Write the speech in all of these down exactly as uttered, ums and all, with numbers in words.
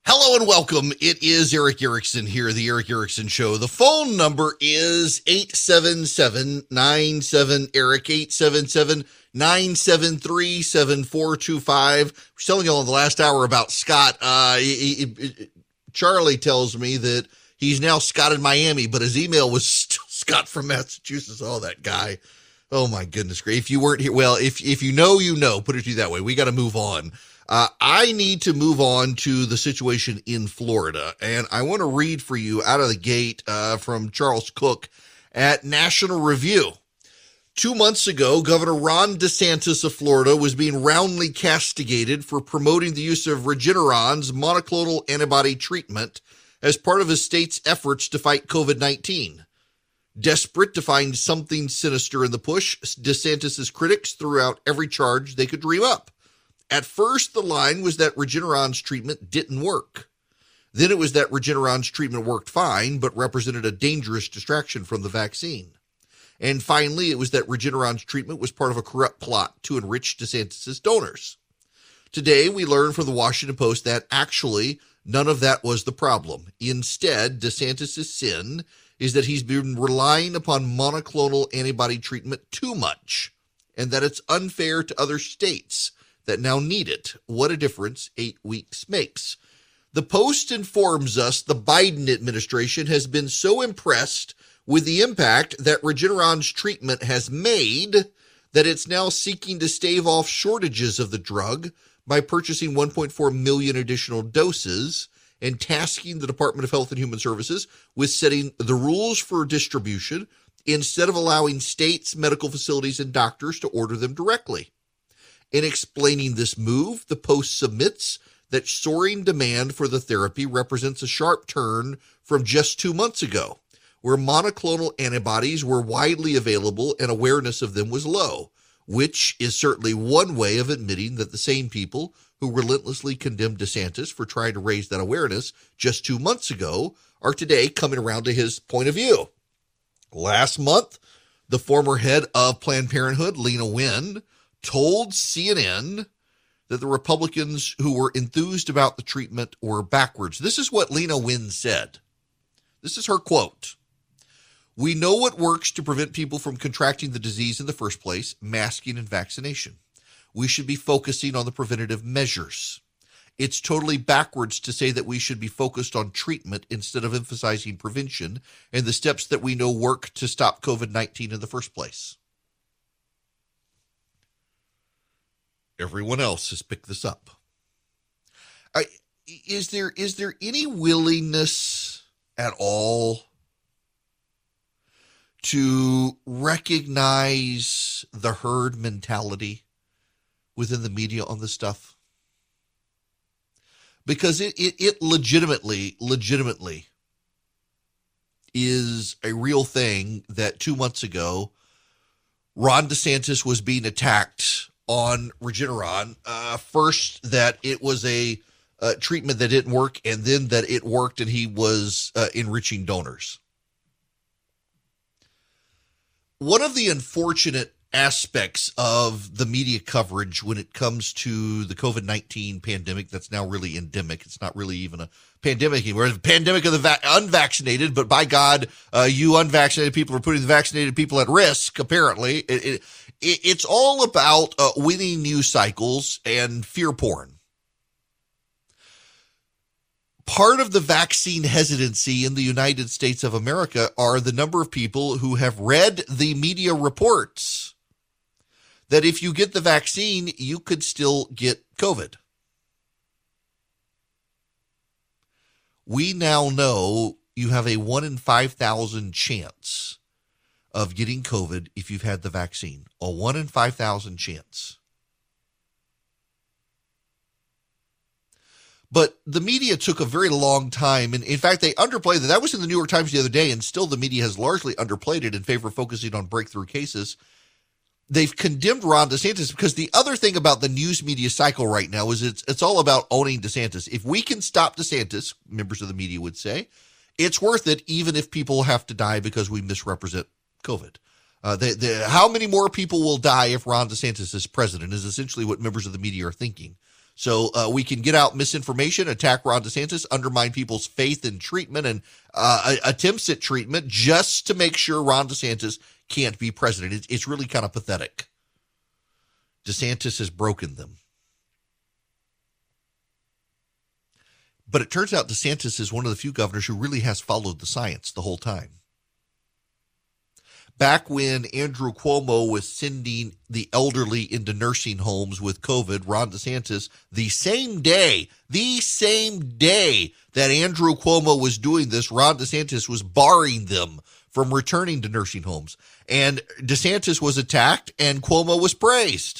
Hello and welcome. It is Erick Erickson here, the Erick Erickson Show. The phone number is eight seven seven, nine seven, Eric, eight seven seven, nine seven three, seven four two five. I was telling you all in the last hour about Scott. Uh, he, he, Charlie tells me that he's now Scott in Miami, but his email was still Scott from Massachusetts. Oh, that guy. Oh, my goodness. Great. If you weren't here, well, if, if you know, you know, put it to you that way. We got to move on. Uh, I need to move on to the situation in Florida, and I want to read for you out of the gate uh, from Charles Cook at National Review. Two months ago, Governor Ron DeSantis of Florida was being roundly castigated for promoting the use of Regeneron's monoclonal antibody treatment as part of his state's efforts to fight covid nineteen. Desperate to find something sinister in the push, DeSantis' critics threw out every charge they could dream up. At first, the line was that Regeneron's treatment didn't work. Then it was that Regeneron's treatment worked fine, but represented a dangerous distraction from the vaccine. And finally, it was that Regeneron's treatment was part of a corrupt plot to enrich DeSantis' donors. Today, we learn from the Washington Post that actually none of that was the problem. Instead, DeSantis' sin is that he's been relying upon monoclonal antibody treatment too much, and that it's unfair to other states that now need it. What a difference eight weeks makes. The Post informs us the Biden administration has been so impressed with the impact that Regeneron's treatment has made that it's now seeking to stave off shortages of the drug by purchasing one point four million additional doses and tasking the Department of Health and Human Services with setting the rules for distribution instead of allowing states, medical facilities, and doctors to order them directly. In explaining this move, the Post submits that soaring demand for the therapy represents a sharp turn from just two months ago, where monoclonal antibodies were widely available and awareness of them was low, which is certainly one way of admitting that the same people who relentlessly condemned DeSantis for trying to raise that awareness just two months ago are today coming around to his point of view. Last month, the former head of Planned Parenthood, Leana Wen, told C N N that the Republicans who were enthused about the treatment were backwards. This is what Leana Wen said. This is her quote. "We know what works to prevent people from contracting the disease in the first place, masking and vaccination. We should be focusing on the preventative measures. It's totally backwards to say that we should be focused on treatment instead of emphasizing prevention and the steps that we know work to stop covid nineteen in the first place." Everyone else has picked this up. I, is there is there any willingness at all to recognize the herd mentality within the media on this stuff? Because it, it, it legitimately, legitimately is a real thing that two months ago, Ron DeSantis was being attacked on Regeneron. Uh, first, that it was a uh, treatment that didn't work, and then that it worked and he was uh, enriching donors. One of the unfortunate aspects of the media coverage when it comes to the covid nineteen pandemic that's now really endemic, it's not really even a pandemic anymore, it's a pandemic of the va- unvaccinated, but by God, uh, you unvaccinated people are putting the vaccinated people at risk, apparently. It, it, it, it's all about uh, winning news cycles and fear porn. Part of the vaccine hesitancy in the United States of America are the number of people who have read the media reports that if you get the vaccine, you could still get COVID. We now know you have a one in five thousand chance of getting COVID if you've had the vaccine. A one in five thousand chance. But the media took a very long time. And in fact, they underplayed that. That was in the New York Times the other day, and still the media has largely underplayed it in favor of focusing on breakthrough cases. They've condemned Ron DeSantis because the other thing about the news media cycle right now is it's it's all about owning DeSantis. If we can stop DeSantis, members of the media would say, it's worth it even if people have to die because we misrepresent COVID. Uh, the, the, how many more people will die if Ron DeSantis is president is essentially what members of the media are thinking. So uh, we can get out misinformation, attack Ron DeSantis, undermine people's faith in treatment and uh, attempts at treatment just to make sure Ron DeSantis can't be president. It's, it's really kind of pathetic. DeSantis has broken them. But it turns out DeSantis is one of the few governors who really has followed the science the whole time. Back when Andrew Cuomo was sending the elderly into nursing homes with COVID, Ron DeSantis, the same day, the same day that Andrew Cuomo was doing this, Ron DeSantis was barring them from returning to nursing homes. And DeSantis was attacked and Cuomo was praised.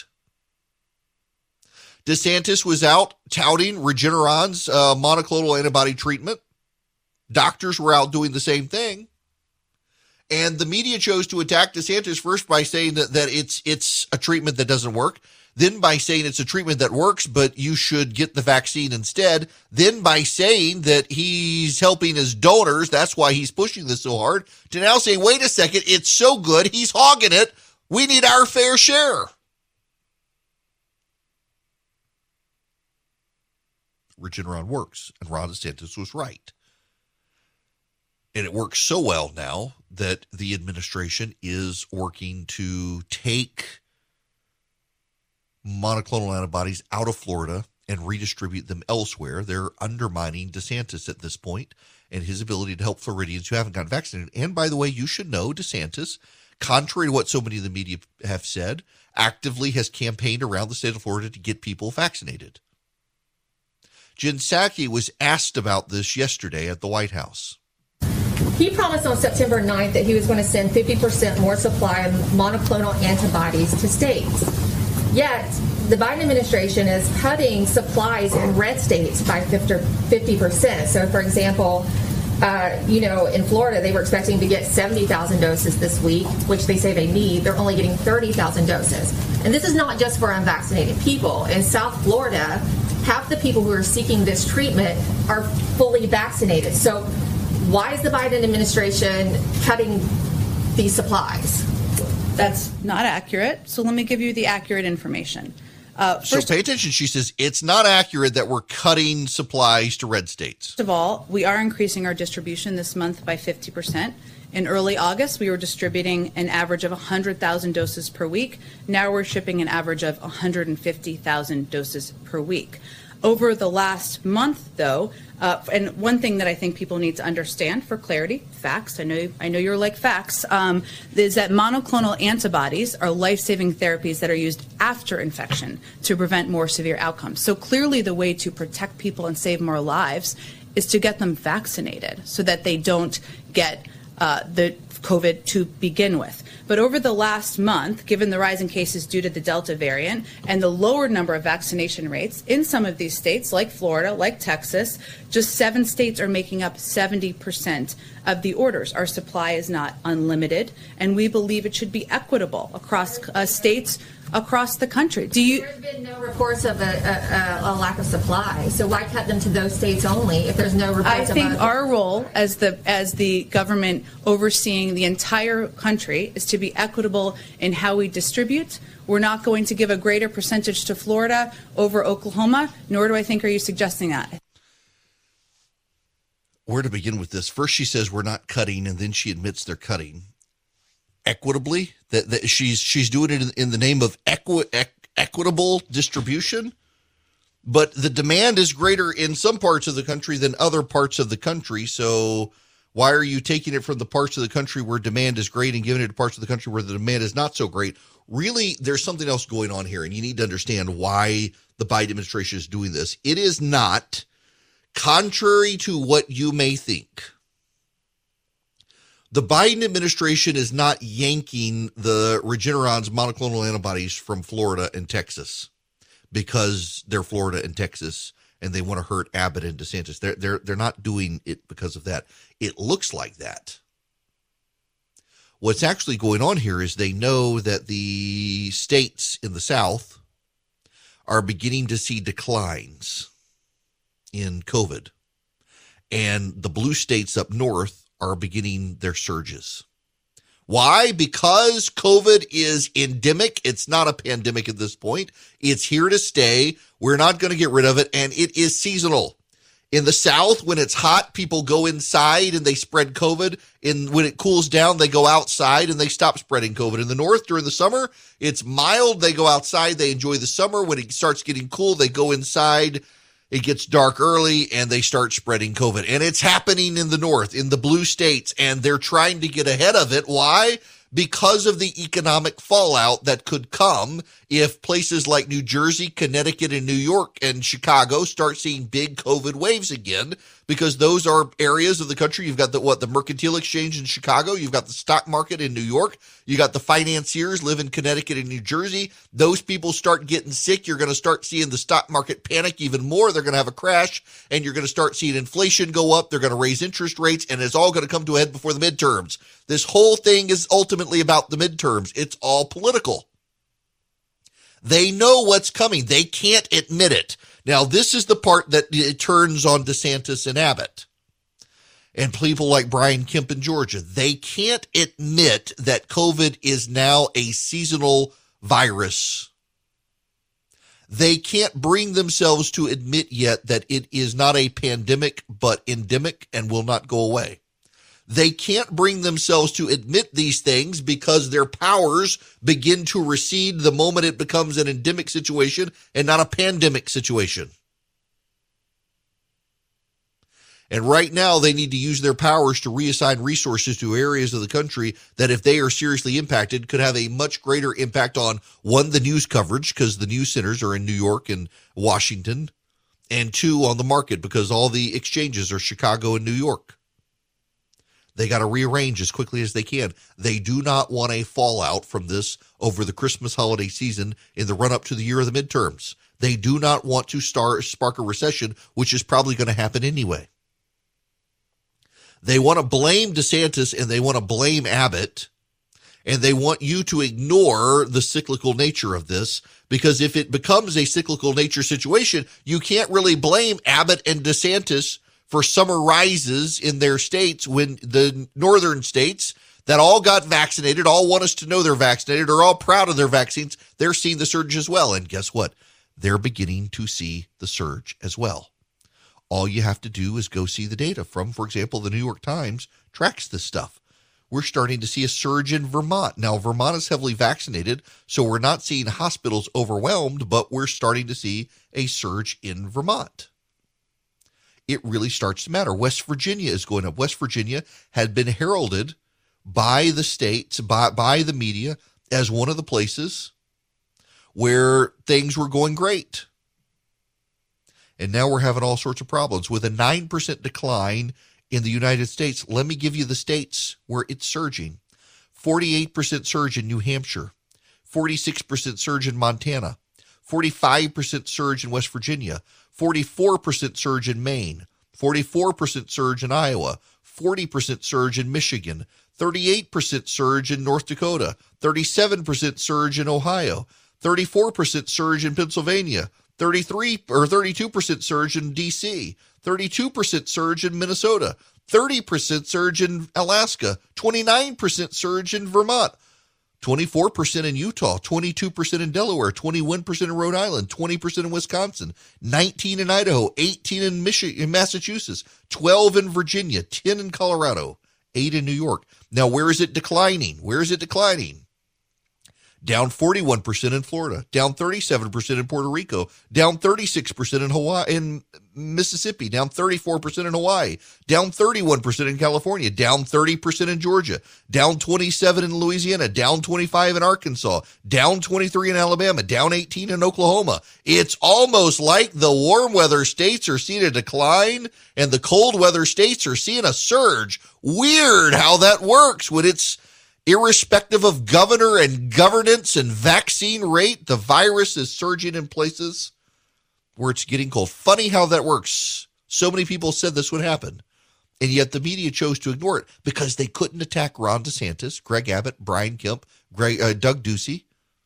DeSantis was out touting Regeneron's uh, monoclonal antibody treatment. Doctors were out doing the same thing. And the media chose to attack DeSantis first by saying that, that it's it's a treatment that doesn't work, then by saying it's a treatment that works, but you should get the vaccine instead, then by saying that he's helping his donors, that's why he's pushing this so hard, to now say, wait a second, it's so good, he's hogging it, we need our fair share. Regeneron works, and Ron DeSantis was right. And it works so well now that the administration is working to take monoclonal antibodies out of Florida and redistribute them elsewhere. They're undermining DeSantis at this point and his ability to help Floridians who haven't gotten vaccinated. And by the way, you should know DeSantis, contrary to what so many of the media have said, actively has campaigned around the state of Florida to get people vaccinated. Jen Psaki was asked about this yesterday at the White House. He promised on September ninth that he was going to send fifty percent more supply of monoclonal antibodies to states. Yet, the Biden administration is cutting supplies in red states by fifty percent. So, for example, uh, you know, in Florida, they were expecting to get seventy thousand doses this week, which they say they need. They're only getting thirty thousand doses. And this is not just for unvaccinated people. In South Florida, half the people who are seeking this treatment are fully vaccinated. So why is the Biden administration cutting these supplies? That's not accurate. So let me give you the accurate information. Uh, so pay attention. She says it's not accurate that we're cutting supplies to red states. First of all, we are increasing our distribution this month by fifty percent. In early August, we were distributing an average of one hundred thousand doses per week. Now we're shipping an average of one hundred fifty thousand doses per week. Over the last month, though, uh, and one thing that I think people need to understand for clarity, facts, I know I know you're like facts, um, is that monoclonal antibodies are life-saving therapies that are used after infection to prevent more severe outcomes. So clearly the way to protect people and save more lives is to get them vaccinated so that they don't get uh, the COVID to begin with. But over the last month, given the rise in cases due to the Delta variant and the lower number of vaccination rates in some of these states, like Florida, like Texas, just seven states are making up seventy percent of the orders. Our supply is not unlimited, and we believe it should be equitable across uh, states across the country. Do you? There's been no reports of a, a, a lack of supply, so why cut them to those states only if there's no reports? I think of our role as the as the government overseeing the entire country is to be equitable in how we distribute. We're not going to give a greater percentage to Florida over Oklahoma, nor do I think are you suggesting that. Where to begin with this? First, she says we're not cutting, and then she admits they're cutting equitably. That, that she's she's doing it in, in the name of equi, equ, equitable distribution. But the demand is greater in some parts of the country than other parts of the country. So why are you taking it from the parts of the country where demand is great and giving it to parts of the country where the demand is not so great? Really, there's something else going on here, and you need to understand why the Biden administration is doing this. It is not, contrary to what you may think, the Biden administration is not yanking the Regeneron's monoclonal antibodies from Florida and Texas because they're Florida and Texas and they want to hurt Abbott and DeSantis. They're, they're, they're not doing it because of that. It looks like that. What's actually going on here is they know that the states in the South are beginning to see declines in COVID, and the blue states up north are beginning their surges. Why? Because COVID is endemic. It's not a pandemic at this point. It's here to stay. We're not going to get rid of it, and it is seasonal. In the South, when it's hot, people go inside and they spread COVID. In when it cools down, they go outside and they stop spreading COVID. In the North, during the summer, it's mild. They go outside. They enjoy the summer. When it starts getting cool, they go inside. It gets dark early and they start spreading COVID. And it's happening in the North, in the blue states, and they're trying to get ahead of it. Why? Because of the economic fallout that could come if places like New Jersey, Connecticut, and New York and Chicago start seeing big COVID waves again, because those are areas of the country. You've got the, what, the Mercantile Exchange in Chicago. You've got the stock market in New York. You got the financiers live in Connecticut and New Jersey. Those people start getting sick. You're going to start seeing the stock market panic even more. They're going to have a crash, and you're going to start seeing inflation go up. They're going to raise interest rates, and it's all going to come to a head before the midterms. This whole thing is ultimately about the midterms. It's all political. They know what's coming. They can't admit it. Now, this is the part that it turns on DeSantis and Abbott and people like Brian Kemp in Georgia. They can't admit that COVID is now a seasonal virus. They can't bring themselves to admit yet that it is not a pandemic, but endemic and will not go away. They can't bring themselves to admit these things because their powers begin to recede the moment it becomes an endemic situation and not a pandemic situation. And right now, they need to use their powers to reassign resources to areas of the country that, if they are seriously impacted, could have a much greater impact on, one, the news coverage, because the news centers are in New York and Washington, and two, on the market, because all the exchanges are Chicago and New York. They got to rearrange as quickly as they can. They do not want a fallout from this over the Christmas holiday season in the run-up to the year of the midterms. They do not want to start, spark a recession, which is probably going to happen anyway. They want to blame DeSantis and they want to blame Abbott, and they want you to ignore the cyclical nature of this, because if it becomes a cyclical nature situation, you can't really blame Abbott and DeSantis for summer rises in their states when the northern states that all got vaccinated, all want us to know they're vaccinated, are all proud of their vaccines. They're seeing the surge as well. And guess what? They're beginning to see the surge as well. All you have to do is go see the data from, for example, the New York Times tracks this stuff. We're starting to see a surge in Vermont. Now, Vermont is heavily vaccinated, so we're not seeing hospitals overwhelmed, but we're starting to see a surge in Vermont. It really starts to matter. West Virginia is going up. West Virginia had been heralded by the states, by, by the media, as one of the places where things were going great. And now we're having all sorts of problems. With a nine percent decline in the United States, let me give you the states where it's surging. forty-eight percent surge in New Hampshire, forty-six percent surge in Montana, forty-five percent surge in West Virginia, forty-four percent surge in Maine, forty-four percent surge in Iowa, forty percent surge in Michigan, thirty-eight percent surge in North Dakota, thirty-seven percent surge in Ohio, thirty-four percent surge in Pennsylvania, thirty-three or thirty-two percent surge in D C, thirty-two percent surge in Minnesota, thirty percent surge in Alaska, twenty-nine percent surge in Vermont, twenty-four percent in Utah, twenty-two percent in Delaware, twenty-one percent in Rhode Island, twenty percent in Wisconsin, nineteen in Idaho, eighteen in Michigan, in Massachusetts, twelve in Virginia, ten in Colorado, eight in New York. Now, where is it declining? Where is it declining? Down forty-one percent in Florida, down thirty-seven percent in Puerto Rico, down thirty-six percent in Hawaii, in Mississippi, down thirty-four percent in Hawaii, down thirty-one percent in California, down thirty percent in Georgia, down twenty-seven in Louisiana, down twenty-five in Arkansas, down twenty-three in Alabama, down eighteen in Oklahoma. It's almost like the warm weather states are seeing a decline and the cold weather states are seeing a surge. Weird how that works when it's irrespective of governor and governance and vaccine rate, the virus is surging in places where it's getting cold. Funny how that works. So many people said this would happen, and yet the media chose to ignore it because they couldn't attack Ron DeSantis, Greg Abbott, Brian Kemp, Greg, uh, Doug Ducey,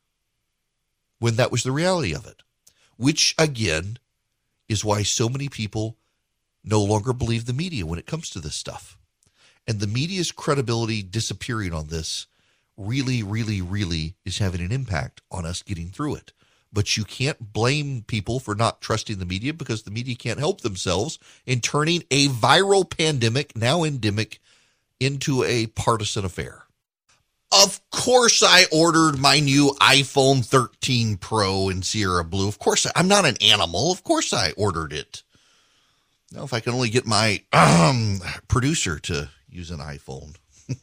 when that was the reality of it, which, again, is why so many people no longer believe the media when it comes to this stuff. And the media's credibility disappearing on this really, really, really is having an impact on us getting through it. But you can't blame people for not trusting the media, because the media can't help themselves in turning a viral pandemic, now endemic, into a partisan affair. Of course, I ordered my new iPhone thirteen Pro in Sierra Blue. Of course, I'm not an animal. Of course, I ordered it. Now, if I can only get my um, producer to use an iPhone.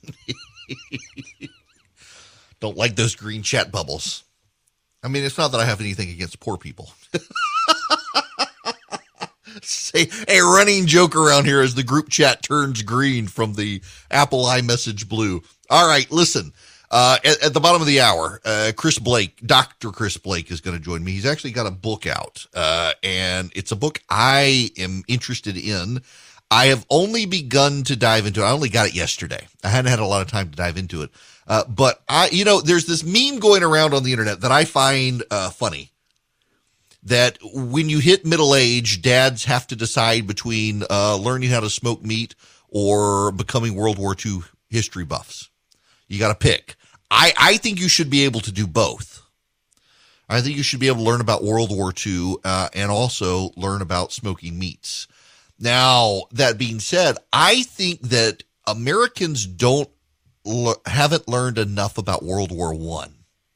Don't like those green chat bubbles. I mean, it's not that I have anything against poor people. Say a running joke around here as the group chat turns green from the Apple iMessage blue. All right, listen. Uh, at, at the bottom of the hour, uh, Chris Blake, Doctor Chris Blake, is going to join me. He's actually got a book out, uh, and it's a book I am interested in. I have only begun to dive into it. I only got it yesterday. I hadn't had a lot of time to dive into it. Uh, but I, you know, there's this meme going around on the internet that I find uh, funny. That when you hit middle age, dads have to decide between uh, learning how to smoke meat or becoming World War Two history buffs. You got to pick. I, I think you should be able to do both. I think you should be able to learn about World War Two uh, and also learn about smoking meats. Now, that being said, I think that Americans don't le- haven't learned enough about World War One.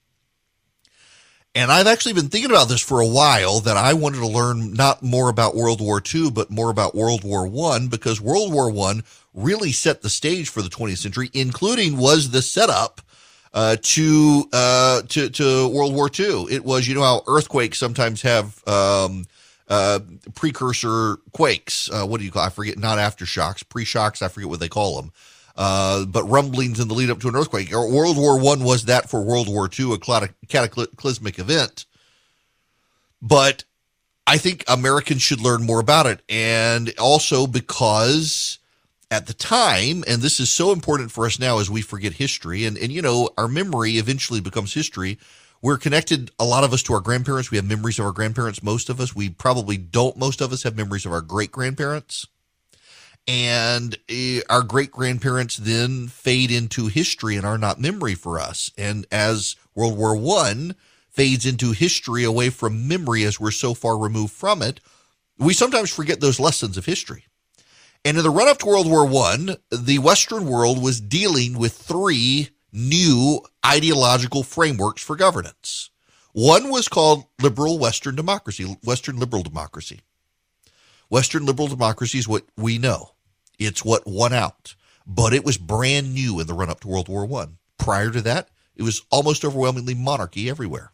And I've actually been thinking about this for a while, that I wanted to learn not more about World War Two, but more about World War One, because World War One really set the stage for the twentieth century, including was the setup uh, to uh, to to World War Two. It was, you know how earthquakes sometimes have um, uh, precursor quakes. Uh, what do you call? I forget. Not aftershocks, pre-shocks. I forget what they call them. Uh, but rumblings in the lead up to an earthquake. World War One was that for World War Two, a cataclysmic event. But I think Americans should learn more about it. And also because at the time, and this is so important for us now as we forget history, and, and you know, our memory eventually becomes history. We're connected, a lot of us, to our grandparents. We have memories of our grandparents. Most of us, we probably don't. Most of us have memories of our great-grandparents. And uh, our great-grandparents then fade into history and are not memory for us. And as World War One fades into history away from memory as we're so far removed from it, we sometimes forget those lessons of history. And in the run-up to World War One, the Western world was dealing with three new ideological frameworks for governance. One was called liberal Western democracy, Western liberal democracy. Western liberal democracy is what we know. It's what won out. But it was brand new in the run-up to World War One. Prior to that, it was almost overwhelmingly monarchy everywhere.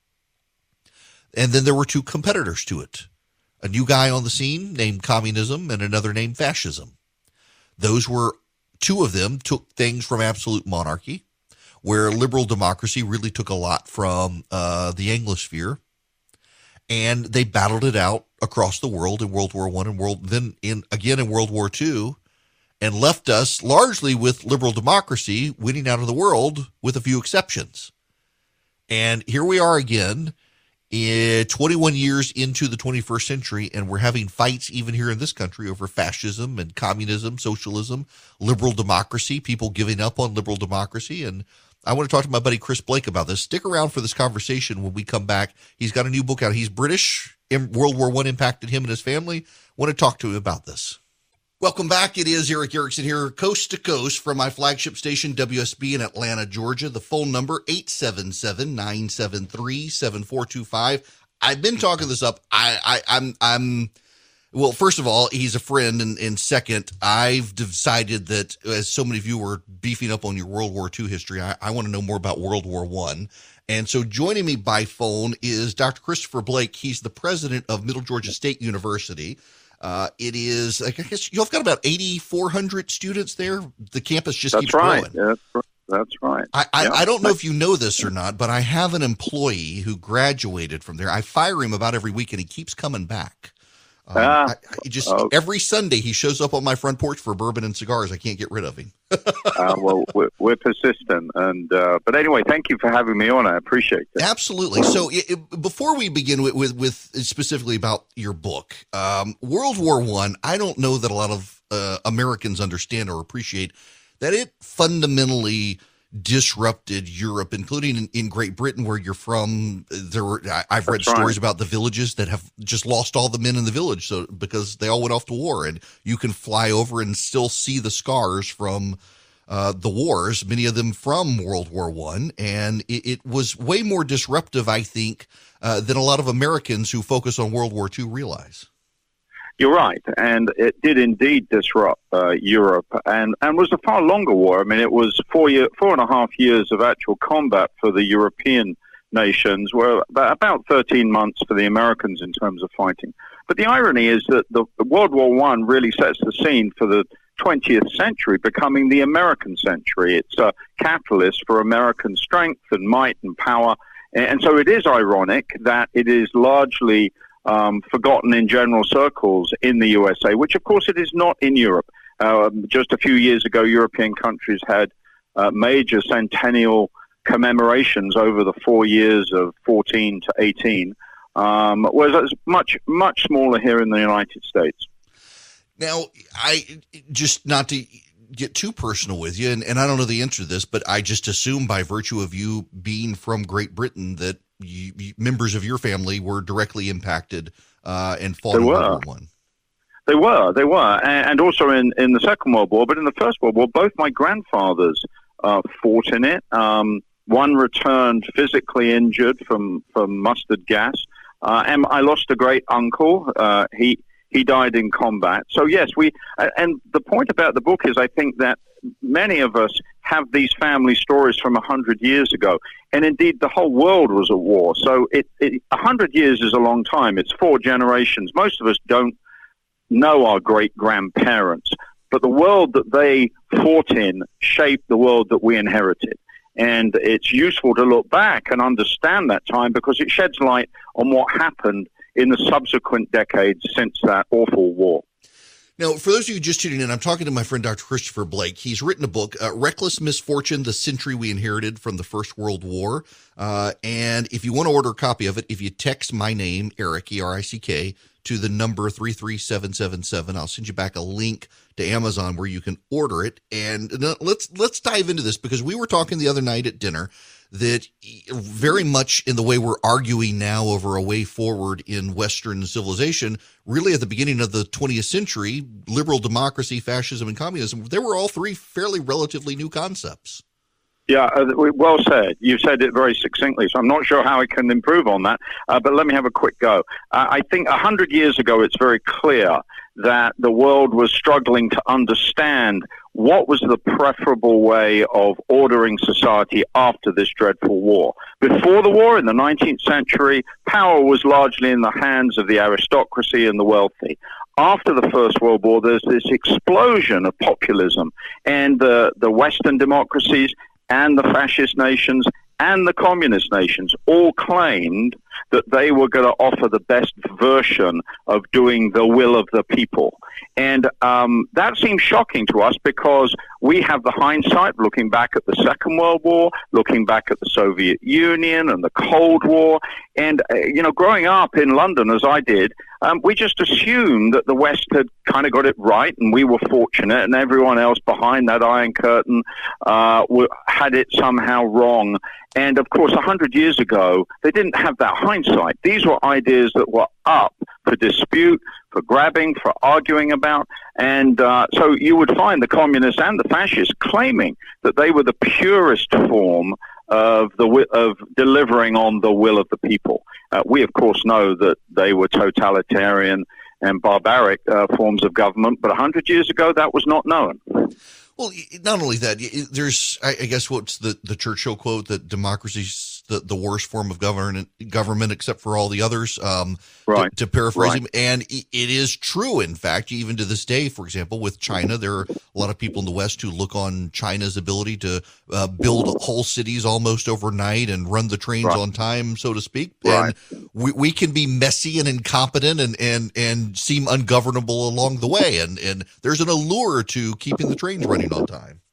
And then there were two competitors to it. A new guy on the scene named communism and another named fascism. Those were, two of them took things from absolute monarchy, where liberal democracy really took a lot from uh, the Anglosphere. And they battled it out across the world in World War One and world then in again in World War Two, and left us largely with liberal democracy winning out of the world, with a few exceptions. And here we are again, in twenty-one years into the twenty-first century, and we're having fights even here in this country over fascism and communism, socialism, liberal democracy, people giving up on liberal democracy. And I want to talk to my buddy Chris Blake about this. Stick around for this conversation when we come back. He's got a new book out. He's British. World War One impacted him and his family. I want to talk to him about this. Welcome back. It is Erick Erickson here, coast to coast from my flagship station, W S B in Atlanta, Georgia. The phone number, eight seven seven, nine seven three, seven four two five. I've been talking this up. I, I, I'm, I'm, well, first of all, he's a friend. And, and second, I've decided that, as so many of you were beefing up on your World War Two history, I, I want to know more about World War One. And so joining me by phone is Doctor Christopher Blake. He's the president of Middle Georgia State University. Uh, it is, I guess, you've got about eighty-four hundred students there. The campus just That's keeps right. growing. That's right. That's right. I, I, yeah. I don't know if you know this or not, but I have an employee who graduated from there. I fire him about every week, and he keeps coming back. Um, ah, I, I just oh. every Sunday he shows up on my front porch for bourbon and cigars. I can't get rid of him. uh, well, we're, we're persistent, and uh, but anyway, thank you for having me on. I appreciate it. Absolutely. So, it, it, before we begin with, with, with specifically about your book, um, World War One, I don't know that a lot of uh, Americans understand or appreciate that it fundamentally disrupted Europe, including in, in Great Britain, where you're from. There were I, I've read That's right. stories about the villages that have just lost all the men in the village, so because they all went off to war, and you can fly over and still see the scars from uh, the wars, many of them from World War One, and it, it was way more disruptive, I think, uh, than a lot of Americans who focus on World War Two realize. You're right, and it did indeed disrupt uh, Europe, and, and was a far longer war. I mean, it was four year, four and a half years of actual combat for the European nations, where about thirteen months for the Americans in terms of fighting. But the irony is that the, the World War One really sets the scene for the twentieth century becoming the American century. It's a catalyst for American strength and might and power, and, and so it is ironic that it is largely Um, forgotten in general circles in the U S A, which of course it is not in Europe. Um, just a few years ago, European countries had uh, major centennial commemorations over the four years of fourteen to eighteen, um, whereas it's much, much smaller here in the United States. Now, I just not to get too personal with you, and, and I don't know the answer to this, but I just assume by virtue of you being from Great Britain that You, you, members of your family were directly impacted uh, and fought in World War One. They were, they were, and, and also in, in the Second World War. But in the First World War, both my grandfathers uh, fought in it. Um, one returned physically injured from, from mustard gas, uh, and I lost a great uncle. Uh, he he died in combat. So yes, we. And the point about the book is, I think that many of us have these family stories from a hundred years ago, and indeed the whole world was at war. So it, it a hundred years is a long time. It's four generations. Most of us don't know our great grandparents, but the world that they fought in shaped the world that we inherited. And it's useful to look back and understand that time because it sheds light on what happened in the subsequent decades since that awful war. Now, for those of you just tuning in, I'm talking to my friend Doctor Christopher Blake. He's written a book, uh, Reckless Misfortune, The Century We Inherited from the First World War. Uh, and if you want to order a copy of it, if you text my name, Eric, E R I C K, to the number three three seven seven seven, I'll send you back a link to Amazon where you can order it. And let's let's dive into this because we were talking the other night at dinner that very much in the way we're arguing now over a way forward in Western civilization, really at the beginning of the twentieth century, liberal democracy, fascism, and communism, they were all three fairly relatively new concepts. Yeah, uh, well said. You said it very succinctly, so I'm not sure how I can improve on that, uh, but let me have a quick go. Uh, I think a hundred years ago, it's very clear that the world was struggling to understand what was the preferable way of ordering society after this dreadful war. Before the war, in the nineteenth century, power was largely in the hands of the aristocracy and the wealthy. After the First World War, there's this explosion of populism, and uh, the Western democracies and the fascist nations and the communist nations all claimed that they were going to offer the best version of doing the will of the people. And um, that seems shocking to us because we have the hindsight looking back at the Second World War, looking back at the Soviet Union and the Cold War. And, uh, you know, growing up in London, as I did, um, we just assumed that the West had kind of got it right and we were fortunate and everyone else behind that Iron Curtain uh, had it somehow wrong. And, of course, a hundred years ago, they didn't have that hindsight. These were ideas that were up for dispute, for grabbing, for arguing about. And uh, so you would find the communists and the fascists claiming that they were the purest form of the of delivering on the will of the people. Uh, we, of course, know that they were totalitarian and barbaric uh, forms of government, but a hundred years ago, that was not known. Well, not only that, there's, I guess, what's the, the Churchill quote that democracy's the, the worst form of government, government except for all the others, um, right. to, to paraphrase right. him. And it is true, in fact, even to this day, for example, with China, there are a lot of people in the West who look on China's ability to uh, build whole cities almost overnight and run the trains right. on time, so to speak. Right. And we, we can be messy and incompetent and, and, and seem ungovernable along the way. And, and there's an allure to keeping the trains running on time.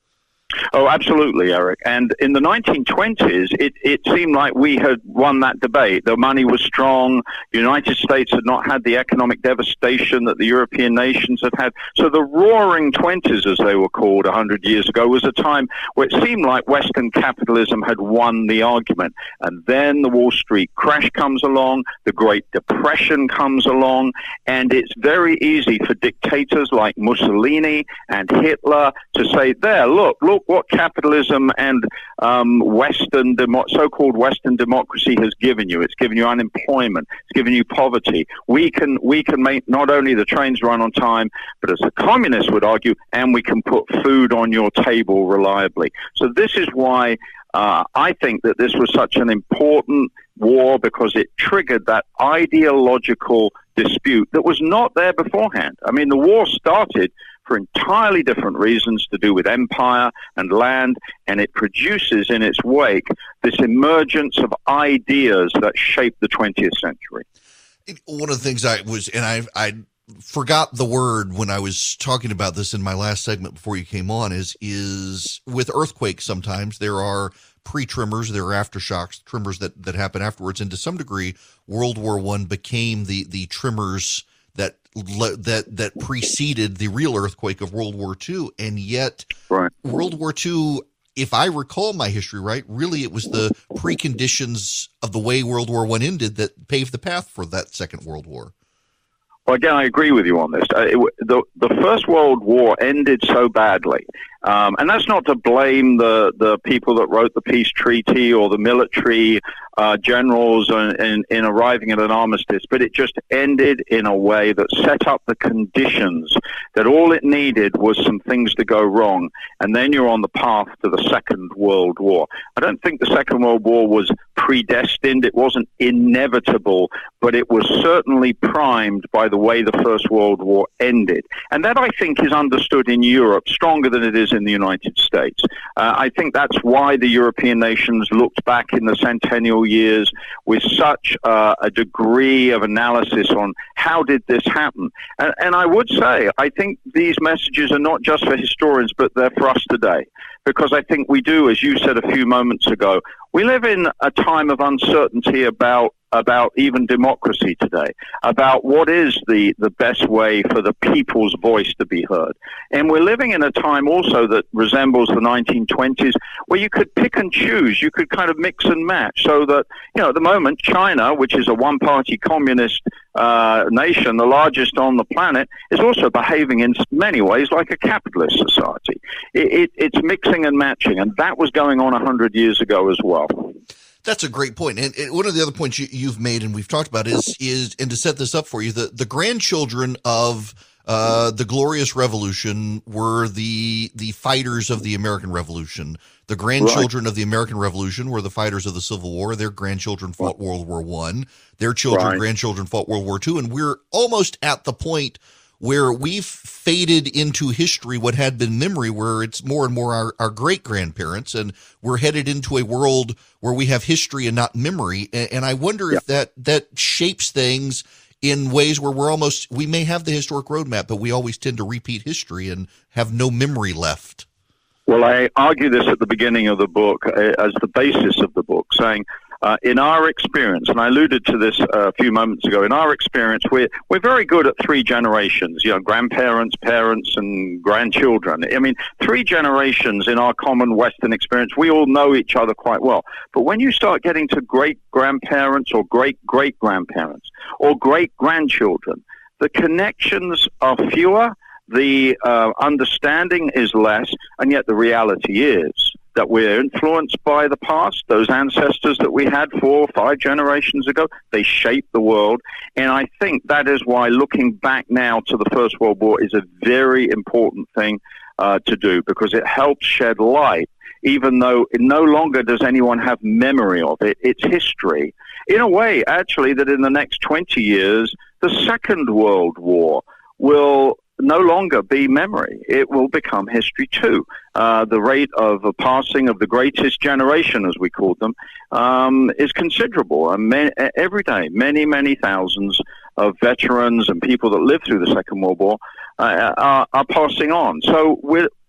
Oh, absolutely, Eric. And in the nineteen twenties, it, it seemed like we had won that debate. The money was strong. The United States had not had the economic devastation that the European nations had had. So the roaring twenties, as they were called one hundred years ago, was a time where it seemed like Western capitalism had won the argument. And then the Wall Street crash comes along, the Great Depression comes along, and it's very easy for dictators like Mussolini and Hitler to say, there, look, look, what capitalism and um, Western demo- so-called Western democracy has given you. It's given you unemployment. It's given you poverty. We can we can make not only the trains run on time, but as the communists would argue, and we can put food on your table reliably. So this is why uh, I think that this was such an important war, because it triggered that ideological dispute that was not there beforehand. I mean, the war started for entirely different reasons to do with empire and land, and it produces in its wake this emergence of ideas that shape the twentieth century. One of the things I was, and I I forgot the word when I was talking about this in my last segment before you came on, is is with earthquakes sometimes there are pre-tremors, there are aftershocks, tremors that, that happen afterwards, and to some degree World War One became the the tremors that that that preceded the real earthquake of World War Two, and yet right. World War Two, if I recall my history right, really it was the preconditions of the way World War One ended that paved the path for that Second World War. Well, again, I agree with you on this. Uh, it, the the First World War ended so badly, um, and that's not to blame the, the people that wrote the peace treaty or the military uh, generals in, in, in arriving at an armistice, but it just ended in a way that set up the conditions that all it needed was some things to go wrong, and then you're on the path to the Second World War. I don't think the Second World War was predestined. It wasn't inevitable, but it was certainly primed by the way the First World War ended. And that, I think, is understood in Europe stronger than it is in the United States. Uh, I think that's why the European nations looked back in the centennial years with such uh, a degree of analysis on how did this happen. And, and I would say, I think these messages are not just for historians, but they're for us today. Because I think we do, as you said a few moments ago, we live in a time of uncertainty about about even democracy today, about what is the, the best way for the people's voice to be heard. And we're living in a time also that resembles the nineteen twenties, where you could pick and choose, you could kind of mix and match, so that, you know, at the moment, China, which is a one-party communist uh, nation, the largest on the planet, is also behaving in many ways like a capitalist society. It, it, it's mixing and matching, and that was going on one hundred years ago as well. That's a great point. And, and one of the other points you, you've made and we've talked about is, is, and to set this up for you, the, the grandchildren of uh, the Glorious Revolution were the, the fighters of the American Revolution. The grandchildren right. of the American Revolution were the fighters of the Civil War. Their grandchildren fought World War One. Their children, right. grandchildren fought World War Two. And we're almost at the point where we've faded into history what had been memory, where it's more and more our, our great-grandparents, and we're headed into a world where we have history and not memory. And, and I wonder yep. if that, that shapes things in ways where we're almost, we may have the historic roadmap, but we always tend to repeat history and have no memory left. Well, I argue this at the beginning of the book uh, as the basis of the book, saying, Uh, in our experience, and I alluded to this uh, a few moments ago, in our experience, we're, we're very good at three generations, you know, grandparents, parents, and grandchildren. I mean, three generations in our common Western experience, we all know each other quite well. But when you start getting to great-grandparents or great-great-grandparents or great-grandchildren, the connections are fewer, the uh, understanding is less, and yet the reality is that we're influenced by the past. Those ancestors that we had four or five generations ago, they shaped the world. And I think that is why looking back now to the First World War is a very important thing uh, to do, because it helps shed light, even though it no longer does anyone have memory of it. It's history. In a way, actually, that in the next twenty years, the Second World War will no longer be memory. It will become history too. Uh, the rate of the passing of the greatest generation, as we called them, um, is considerable. And many, every day, many, many thousands of veterans and people that lived through the Second World War uh, are, are passing on. So we're,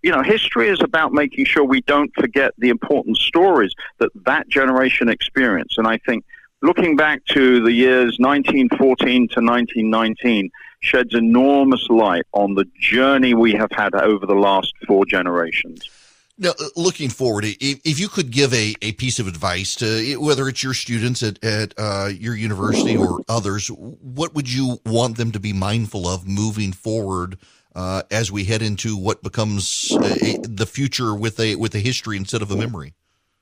you know, history is about making sure we don't forget the important stories that that generation experienced. And I think looking back to the years nineteen fourteen to nineteen nineteen sheds enormous light on the journey we have had over the last four generations. Now, looking forward, if you could give a, a piece of advice to whether it's your students at, at uh, your university or others, what would you want them to be mindful of moving forward uh, as we head into what becomes a, the future with a with a history instead of a memory?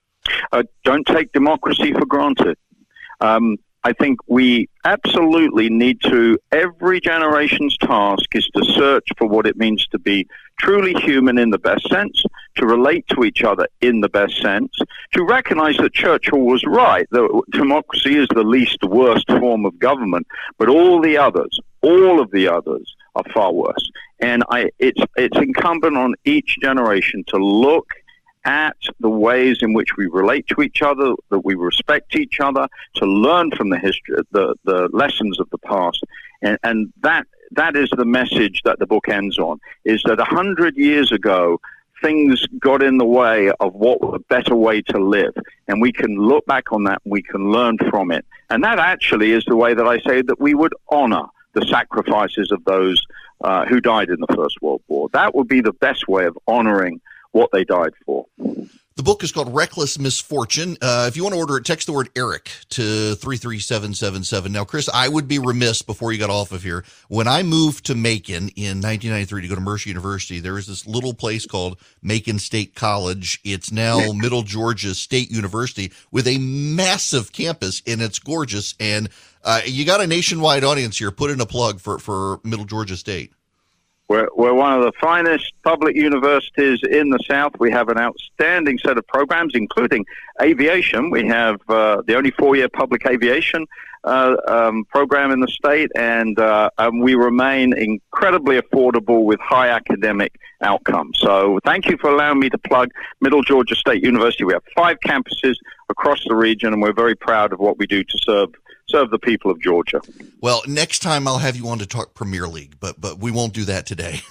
Uh, don't take democracy for granted. Um, I think we absolutely need to, every generation's task is to search for what it means to be truly human in the best sense, to relate to each other in the best sense, to recognize that Churchill was right, that democracy is the least worst form of government, but all the others, all of the others are far worse. And I, it's, it's incumbent on each generation to look at the ways in which we relate to each other, that we respect each other, to learn from the history, the, the lessons of the past. And, and that that is the message that the book ends on, is that a hundred years ago, things got in the way of what was a better way to live. And we can look back on that, and we can learn from it. And that actually is the way that I say that we would honor the sacrifices of those uh, who died in the First World War. That would be the best way of honoring what they died for. The book is called Reckless Misfortune. Uh, if you want to order it, text the word Eric to three three seven seven seven. Now, Chris, I would be remiss before you got off of here. When I moved to Macon in nineteen ninety-three to go to Mercer University, there was this little place called Macon State College. It's now Middle Georgia State University with a massive campus, and it's gorgeous. And uh, you got a nationwide audience here. Put in a plug for, for Middle Georgia State. We're, we're one of the finest public universities in the South. We have an outstanding set of programs, including aviation. We have uh, the only four-year public aviation uh, um, program in the state, and, uh, and we remain incredibly affordable with high academic outcomes. So thank you for allowing me to plug Middle Georgia State University. We have five campuses across the region, and we're very proud of what we do to serve serve the people of Georgia. Well, next time I'll have you on to talk Premier League, but but we won't do that today.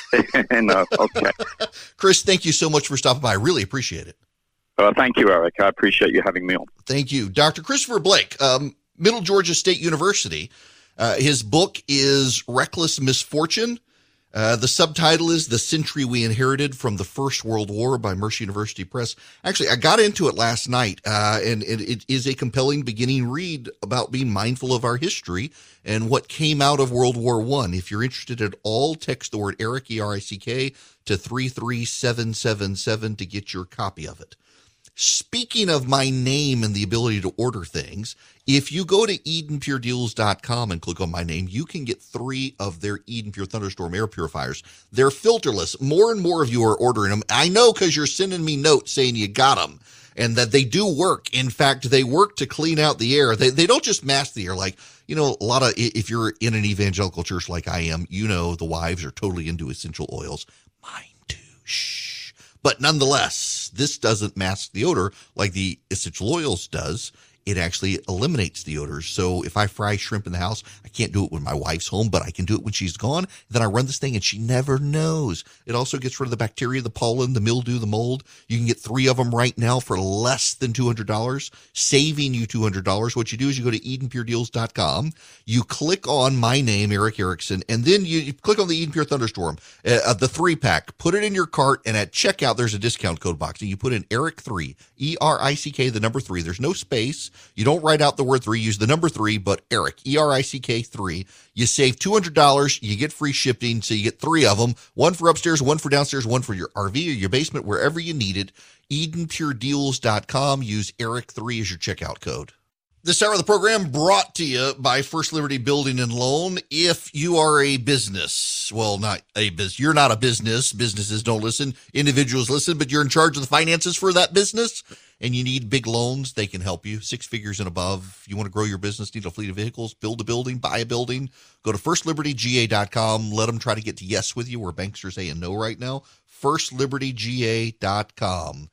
No, okay. Chris, thank you so much for stopping by. I really appreciate it. Uh, thank you, Eric. I appreciate you having me on. Thank you. Doctor Christopher Blake, um, Middle Georgia State University. Uh, his book is Reckless Misfortune. Uh, the subtitle is The Century We Inherited from the First World War by Mercer University Press. Actually, I got into it last night, uh, and, and it is a compelling beginning read about being mindful of our history and what came out of World War One. If you're interested at all, text the word Eric, E R I C K, to three three seven seven seven to get your copy of it. Speaking of my name and the ability to order things, if you go to Eden Pure Deals dot com and click on my name, you can get three of their Eden Pure Thunderstorm air purifiers. They're filterless. More and more of you are ordering them. I know because you're sending me notes saying you got them and that they do work. In fact, they work to clean out the air. They, they don't just mask the air. Like, you know, a lot of, if you're in an evangelical church like I am, you know the wives are totally into essential oils. Mine too. Shh. But nonetheless, this doesn't mask the odor like the essential oils does. It actually eliminates the odors. So if I fry shrimp in the house, I can't do it when my wife's home, but I can do it when she's gone. Then I run this thing and she never knows. It also gets rid of the bacteria, the pollen, the mildew, the mold. You can get three of them right now for less than two hundred dollars, saving you two hundred dollars. What you do is you go to Eden Pure Deals dot com. You click on my name, Eric Erickson, and then you, you click on the Eden Pure Thunderstorm, uh, the three pack, put it in your cart, and at checkout, there's a discount code box. And you put in Eric three, E R I C K, the number three. There's no space. You don't write out the word three, use the number three, but Eric, E R I C K three. You save two hundred dollars. You get free shipping. So you get three of them, one for upstairs, one for downstairs, one for your R V or your basement, wherever you need it. Eden Pure Deals dot com. Use Eric three as your checkout code. This hour of the program brought to you by First Liberty Building and Loan. If you are a business, well, not a business, you're not a business. Businesses don't listen. Individuals listen, but you're in charge of the finances for that business and you need big loans, they can help you. Six figures and above. If you want to grow your business, need a fleet of vehicles, build a building, buy a building, go to First Liberty G A dot com. Let them try to get to yes with you where banks are saying no right now. First Liberty G A dot com.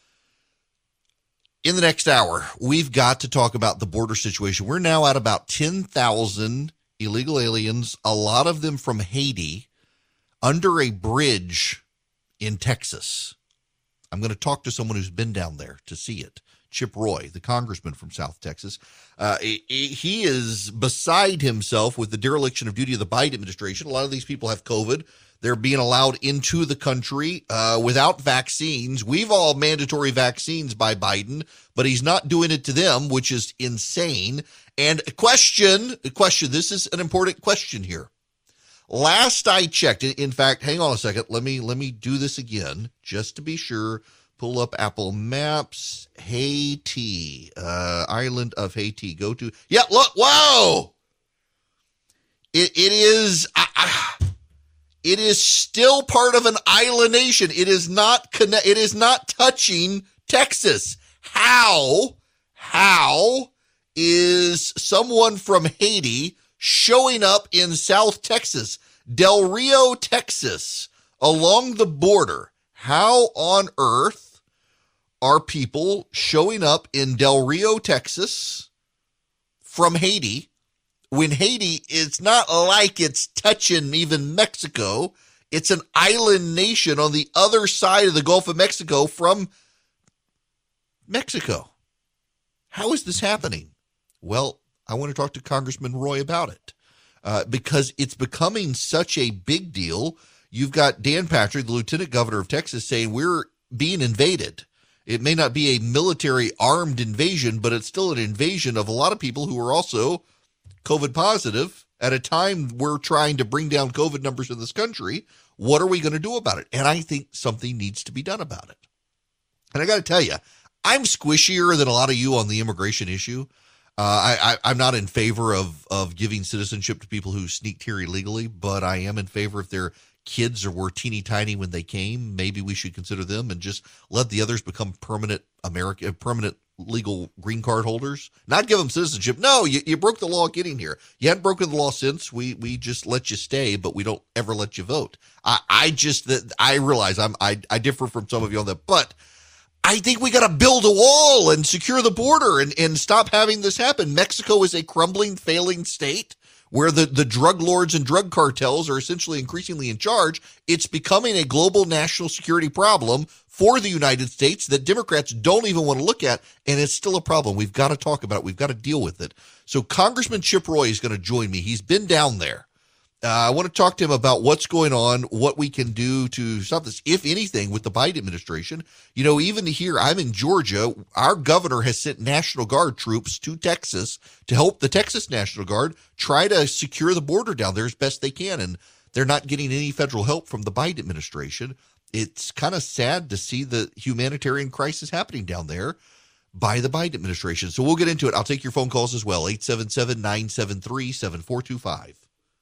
In the next hour, we've got to talk about the border situation. We're now at about ten thousand illegal aliens, a lot of them from Haiti, under a bridge in Texas. I'm going to talk to someone who's been down there to see it. Chip Roy, the congressman from South Texas. Uh, he is beside himself with the dereliction of duty of the Biden administration. A lot of these people have COVID. They're being allowed into the country uh, without vaccines. We've all mandatory vaccines by Biden, but he's not doing it to them, which is insane. And a question, a question, this is an important question here. Last I checked, in fact, hang on a second. Let me, let me do this again just to be sure. Pull up Apple Maps, Haiti, uh, island of Haiti. Go to, yeah, look, whoa! It, it is, uh, uh, it is still part of an island nation. It is not connect, it is not touching Texas. How, how is someone from Haiti showing up in South Texas, Del Rio, Texas, along the border? How on earth are people showing up in Del Rio, Texas from Haiti when Haiti is not like it's touching even Mexico? It's an island nation on the other side of the Gulf of Mexico from Mexico. How is this happening? Well, I want to talk to Congressman Roy about it uh, because it's becoming such a big deal. You've got Dan Patrick, the lieutenant governor of Texas, saying we're being invaded. It may not be a military armed invasion, but it's still an invasion of a lot of people who are also COVID positive at a time we're trying to bring down COVID numbers in this country. What are we going to do about it? And I think something needs to be done about it. And I got to tell you, I'm squishier than a lot of you on the immigration issue. Uh, I, I, I'm not in favor of, of giving citizenship to people who sneaked here illegally, but I am in favor if they're kids or were teeny tiny when they came, maybe we should consider them and just let the others become permanent American, permanent legal green card holders, not give them citizenship. No, you, you broke the law getting here. You hadn't broken the law since. We we just let you stay, but we don't ever let you vote. I, I just, that I realize I'm, I, I differ from some of you on that, but I think we got to build a wall and secure the border and, and stop having this happen. Mexico is a crumbling, failing state where the, the drug lords and drug cartels are essentially increasingly in charge. It's becoming a global national security problem for the United States that Democrats don't even want to look at, and it's still a problem. We've got to talk about it. We've got to deal with it. So Congressman Chip Roy is going to join me. He's been down there. Uh, I want to talk to him about what's going on, what we can do to stop this, if anything, with the Biden administration. You know, even here, I'm in Georgia. Our governor has sent National Guard troops to Texas to help the Texas National Guard try to secure the border down there as best they can. And they're not getting any federal help from the Biden administration. It's kind of sad to see the humanitarian crisis happening down there by the Biden administration. So we'll get into it. I'll take your phone calls as well. eight seven seven, nine seven three, seven four two five.